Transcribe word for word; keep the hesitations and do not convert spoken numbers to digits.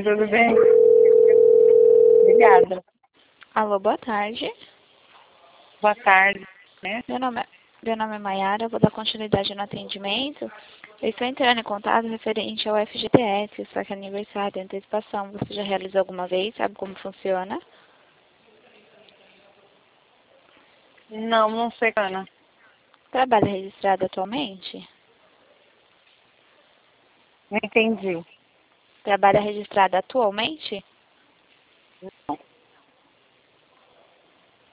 Tudo bem? Obrigada. Alô, boa tarde. Boa tarde, né? Meu nome é, meu nome é Maiara, eu vou dar continuidade no atendimento. Eu estou entrando em contato referente ao F G T S, só que é aniversário de antecipação. Você já realizou alguma vez? Sabe como funciona? Não, não sei, Ana. Trabalha registrado atualmente? Não entendi. Trabalha registrado atualmente? Não.